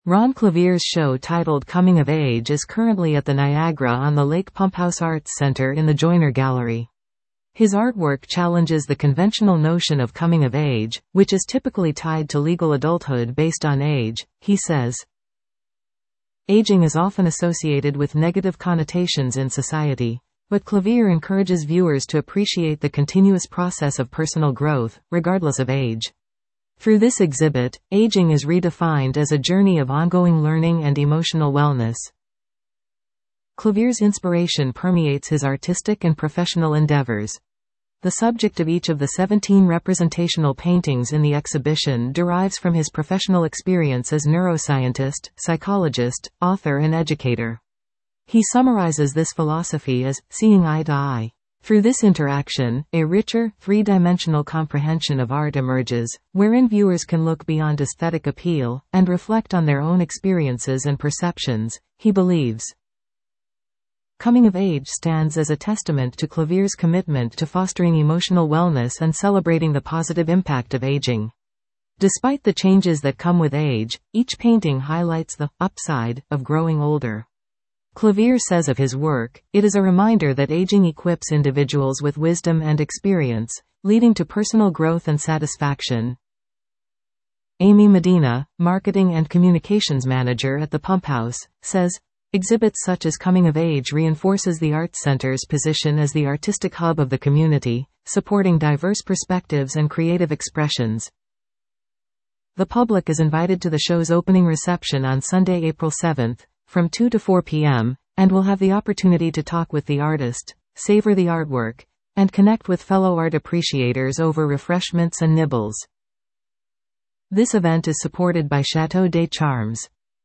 Ron Clavier's show titled Coming of Age is currently at the Niagara on the Lake Pumphouse Arts Center in the Joyner Gallery. His artwork challenges the conventional notion of coming of age, which is typically tied to legal adulthood based on age. He says, aging is often associated with negative connotations in society, but Clavier encourages viewers to appreciate the continuous process of personal growth, regardless of age. Through this exhibit, aging is redefined as a journey of ongoing learning and emotional wellness. Clavier's inspiration permeates his artistic and professional endeavors. The subject of each of the 17 representational paintings in the exhibition derives from his professional experience as neuroscientist, psychologist, author and educator. He summarizes this philosophy as seeing eye to eye. Through this interaction, a richer, three-dimensional comprehension of art emerges, wherein viewers can look beyond aesthetic appeal and reflect on their own experiences and perceptions. He believes Coming of Age stands as a testament to Clavier's commitment to fostering emotional wellness and celebrating the positive impact of aging. Despite the changes that come with age, each painting highlights the upside of growing older. Clavier says of his work, it is a reminder that aging equips individuals with wisdom and experience, leading to personal growth and satisfaction. Amy Medina, marketing and communications manager at the Pumphouse, says, exhibits such as Coming of Age reinforces the Arts Center's position as the artistic hub of the community, supporting diverse perspectives and creative expressions. The public is invited to the show's opening reception on Sunday, April 7th, from 2 to 4 p.m., and will have the opportunity to talk with the artist, savor the artwork, and connect with fellow art appreciators over refreshments and nibbles. This event is supported by Chateau des Charmes.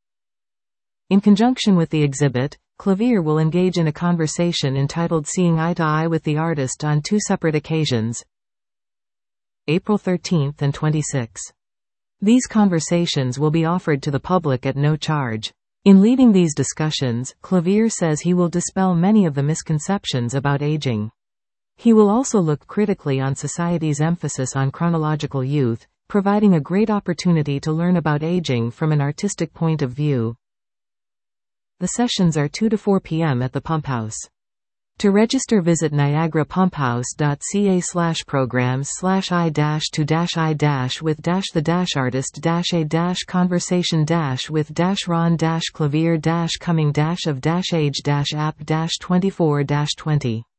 In conjunction with the exhibit, Clavier will engage in a conversation entitled Seeing Eye to Eye with the artist on two separate occasions, April 13th and 26th. These conversations will be offered to the public at no charge. In leading these discussions, Clavier says he will dispel many of the misconceptions about aging. He will also look critically on society's emphasis on chronological youth, providing a great opportunity to learn about aging from an artistic point of view. The sessions are 2 to 4 p.m. at the Pumphouse. To register, visit niagarapumphouse.ca/programs/i-to-the-artist-a-conversation-with-Ron-Clavier-coming-of-age-app-24-20